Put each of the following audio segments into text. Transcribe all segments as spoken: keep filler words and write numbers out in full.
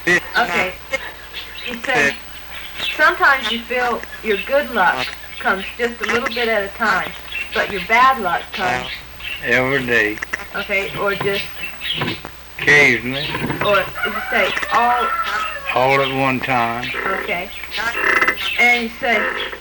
Okay. You said sometimes you feel your good luck comes just a little bit at a time, but your bad luck comes every day. Okay, or just occasionally. Or you say all all at one time. Okay. And you say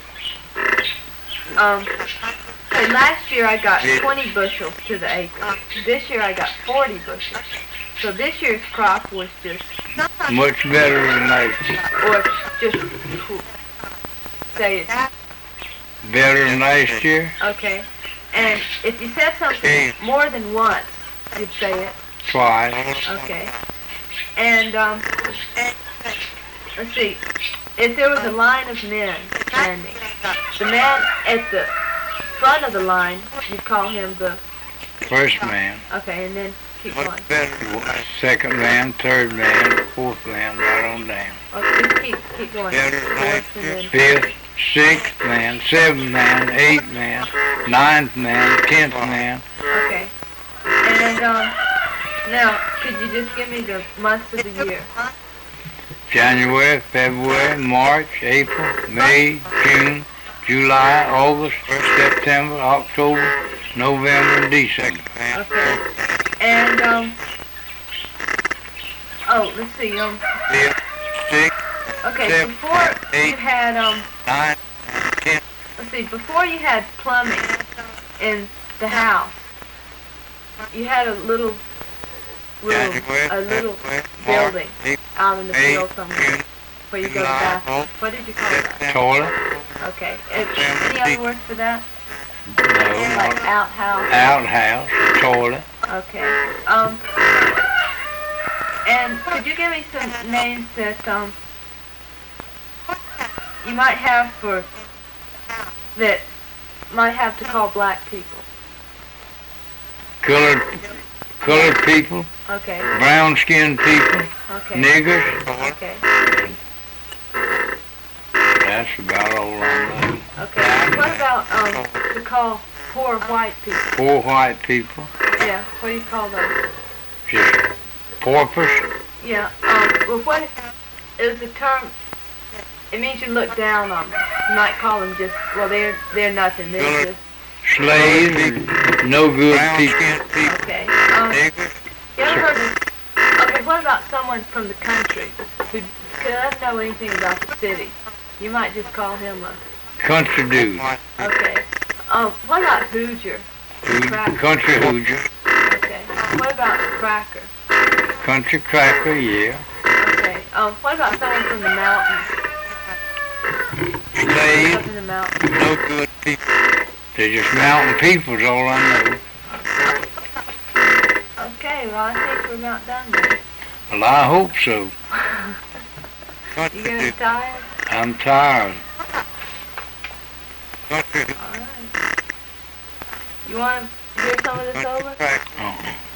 um say last year I got twenty bushels to the acre. This year I got forty bushels. So this year's crop was just much better than last year. Or just say it's better than last year. Okay. And if you said something more than once, you'd say it twice. Okay. And um let's see. If there was a line of men standing, the man at the front of the line, you'd call him the first man. Okay, and then keep going. Second man, third man, fourth man, right on down. Okay, keep keep going. Fourth and then fifth, sixth man, seventh man, eighth man, ninth man, tenth man. Okay. And um now could you just give me the months of the year? January, February, March, April, May, June, July, August, September, October, November, and December. Okay. And um oh, let's see, um six, Okay, seven, before eight, you had um nine, ten. Let's see, before you had plumbing in the house, you had a little room, a little building out in the field somewhere where you go to the bathroom. What did you call that? Toilet. Okay. And any other words for that? No. Like outhouse? Outhouse, toilet. Okay. Um. And could you give me some names that um you might have for that might have to call black people? Colored, colored people. Okay. Brown-skinned people. Okay. Niggers. Okay. That's about all I know. Okay. What about um to call poor white people? Poor white people. Yeah. What do you call those? Just paupers. Yeah. Um. Well, what is the term? It means you look down on them. You might call them just well, they're they're nothing. They're just slaves. No good people. Okay. Um. You ever heard of? Okay. What about someone from the country who doesn't know anything about the city? You might just call him a country dude. Okay. Um. What about Hoosier? Hoosier. Country Hoosier. Okay. What about Cracker? Country Cracker, yeah. Okay. Um. What about someone from the mountains? Slave. Up in the mountains. No good people. They're just mountain people is all I know. Okay, well I think we're about done then. Well, I hope so. You getting tired? I'm tired. Alright. You want to hear some of this over? Oh.